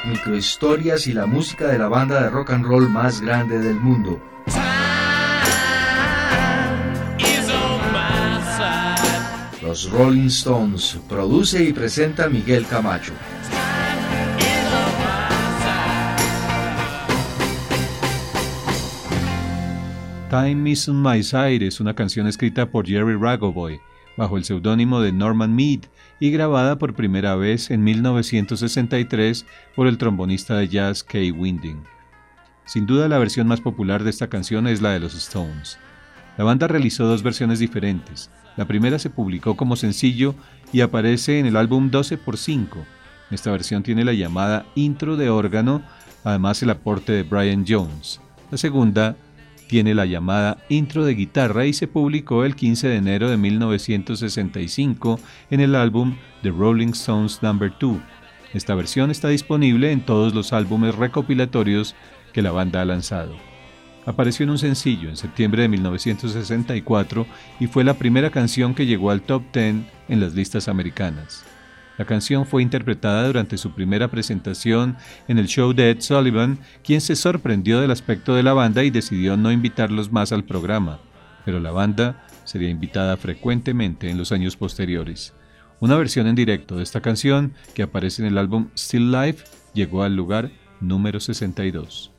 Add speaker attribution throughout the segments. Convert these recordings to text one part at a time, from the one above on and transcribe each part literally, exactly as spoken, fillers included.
Speaker 1: microhistorias y la música de la banda de rock and roll más grande del mundo. Los Rolling Stones, produce y presenta Miguel Camacho.
Speaker 2: Time is on my side es una canción escrita por Jerry Ragoboy bajo el seudónimo de Norman Mead y grabada por primera vez en mil novecientos sesenta y tres por el trombonista de jazz Kay Winding. Sin duda la versión más popular de esta canción es la de los Stones. La banda realizó dos versiones diferentes. La primera se publicó como sencillo y aparece en el álbum doce por cinco. Esta versión tiene la llamada intro de órgano, además el aporte de Brian Jones. La segunda tiene la llamada intro de guitarra y se publicó el quince de enero de mil novecientos sesenta y cinco en el álbum The Rolling Stones número dos. Esta versión está disponible en todos los álbumes recopilatorios que la banda ha lanzado. Apareció en un sencillo en septiembre de mil novecientos sesenta y cuatro y fue la primera canción que llegó al top diez en las listas americanas. La canción fue interpretada durante su primera presentación en el show de Ed Sullivan, quien se sorprendió del aspecto de la banda y decidió no invitarlos más al programa, pero la banda sería invitada frecuentemente en los años posteriores. Una versión en directo de esta canción, que aparece en el álbum Still Life, llegó al lugar número sesenta y dos.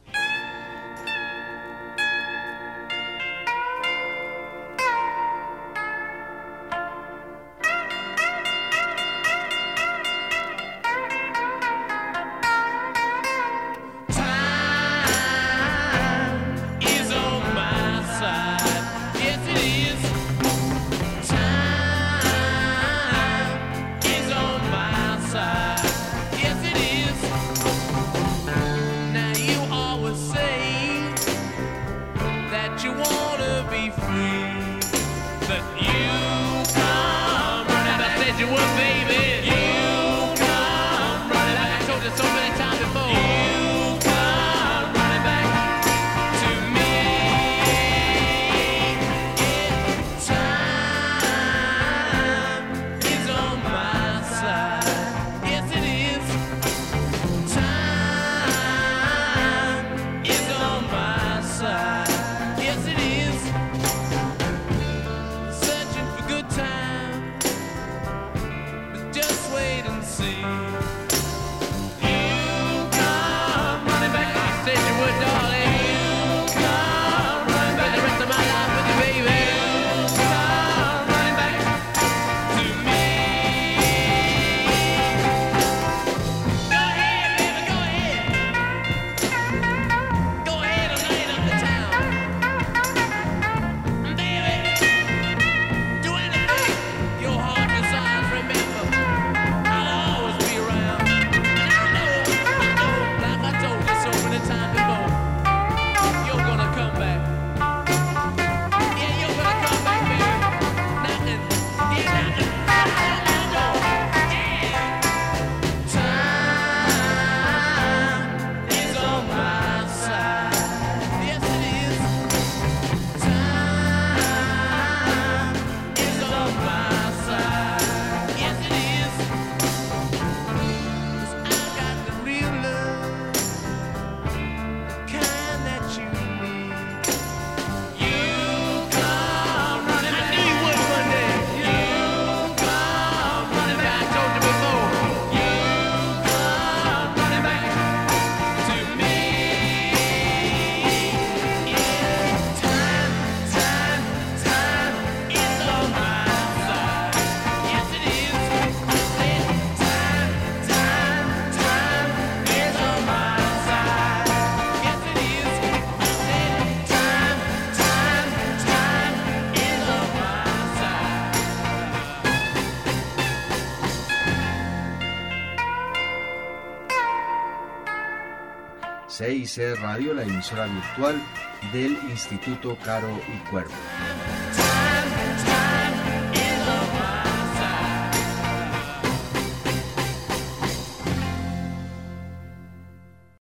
Speaker 1: C I C Radio, la emisora virtual del Instituto Caro y Cuervo.